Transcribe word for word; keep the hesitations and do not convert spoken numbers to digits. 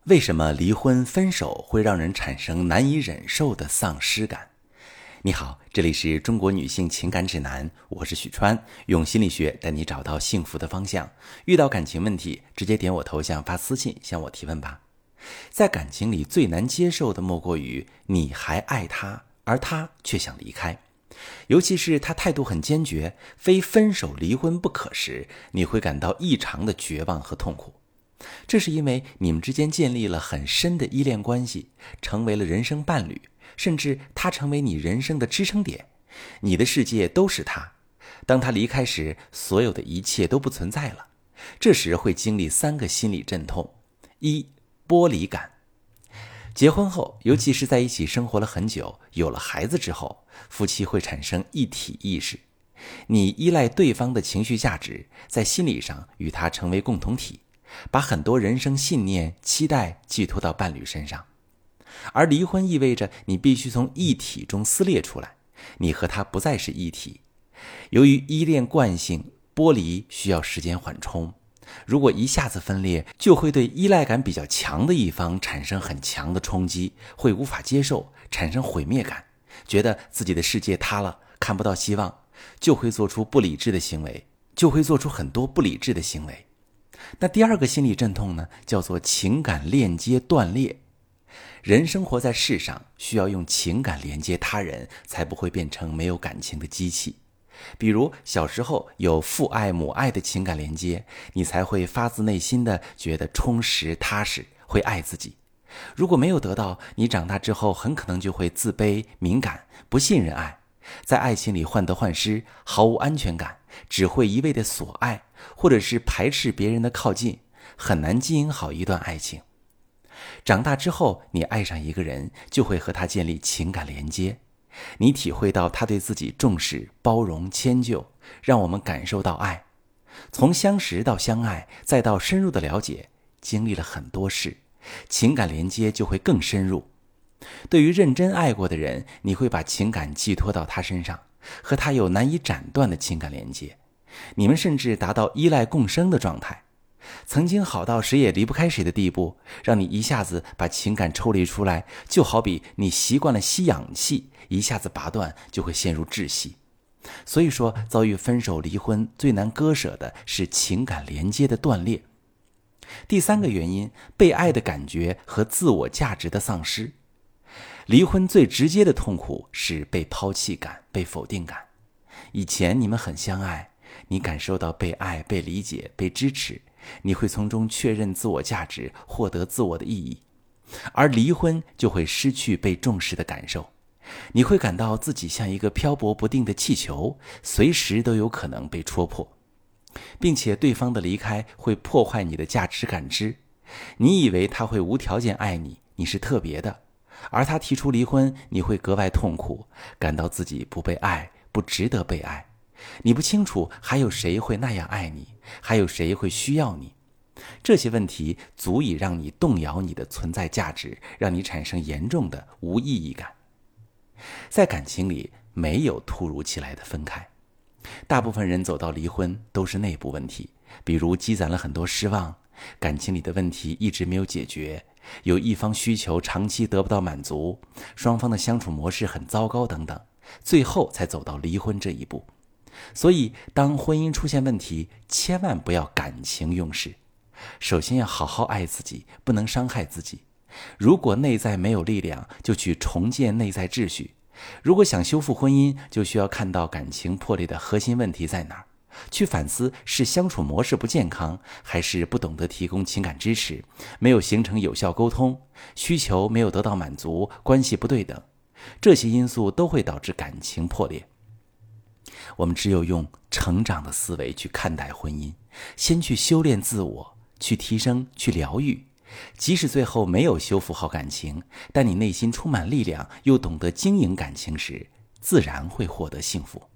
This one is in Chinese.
为什么离婚分手会让人产生难以忍受的丧失感？你好，这里是中国女性情感指南，我是许川，用心理学带你找到幸福的方向。遇到感情问题，直接点我头像发私信向我提问吧。在感情里最难接受的莫过于你还爱他，而他却想离开。尤其是他态度很坚决，非分手离婚不可时，你会感到异常的绝望和痛苦。这是因为你们之间建立了很深的依恋关系，成为了人生伴侣，甚至他成为你人生的支撑点，你的世界都是他。当他离开时，所有的一切都不存在了。这时会经历三个心理阵痛：一、剥离感。结婚后，尤其是在一起生活了很久，有了孩子之后，夫妻会产生一体意识。你依赖对方的情绪价值，在心理上与他成为共同体，把很多人生信念、期待寄托到伴侣身上。而离婚意味着你必须从一体中撕裂出来，你和他不再是一体。由于依恋惯性，剥离需要时间缓冲。如果一下子分裂，就会对依赖感比较强的一方产生很强的冲击，会无法接受，产生毁灭感，觉得自己的世界塌了，看不到希望，就会做出不理智的行为，就会做出很多不理智的行为。那第二个心理阵痛呢，叫做情感链接断裂。人生活在世上，需要用情感连接他人，才不会变成没有感情的机器。比如小时候有父爱母爱的情感连接，你才会发自内心的觉得充实踏实，会爱自己。如果没有得到，你长大之后很可能就会自卑、敏感、不信任爱，在爱情里患得患失，毫无安全感，只会一味的索爱，或者是排斥别人的靠近，很难经营好一段爱情。长大之后，你爱上一个人，就会和他建立情感连接，你体会到他对自己重视、包容、迁就，让我们感受到爱。从相识到相爱，再到深入的了解，经历了很多事，情感连接就会更深入。对于认真爱过的人，你会把情感寄托到他身上，和他有难以斩断的情感连接，你们甚至达到依赖共生的状态。曾经好到谁也离不开谁的地步，让你一下子把情感抽离出来，就好比你习惯了吸氧气，一下子拔断就会陷入窒息。所以说，遭遇分手离婚最难割舍的是情感连接的断裂。第三个原因，被爱的感觉和自我价值的丧失。离婚最直接的痛苦是被抛弃感、被否定感。以前你们很相爱，你感受到被爱、被理解、被支持，你会从中确认自我价值，获得自我的意义。而离婚就会失去被重视的感受，你会感到自己像一个漂泊不定的气球，随时都有可能被戳破，并且对方的离开会破坏你的价值感知。你以为他会无条件爱你，你是特别的，而他提出离婚，你会格外痛苦，感到自己不被爱，不值得被爱。你不清楚还有谁会那样爱你，还有谁会需要你。这些问题足以让你动摇你的存在价值，让你产生严重的无意义感。在感情里，没有突如其来的分开。大部分人走到离婚都是内部问题，比如积攒了很多失望，感情里的问题一直没有解决，有一方需求长期得不到满足，双方的相处模式很糟糕等等，最后才走到离婚这一步。所以当婚姻出现问题，千万不要感情用事，首先要好好爱自己，不能伤害自己。如果内在没有力量，就去重建内在秩序。如果想修复婚姻，就需要看到感情破裂的核心问题在哪儿，去反思是相处模式不健康，还是不懂得提供情感支持，没有形成有效沟通，需求没有得到满足，关系不对等。这些因素都会导致感情破裂。我们只有用成长的思维去看待婚姻，先去修炼自我，去提升，去疗愈。即使最后没有修复好感情，但你内心充满力量，又懂得经营感情时，自然会获得幸福。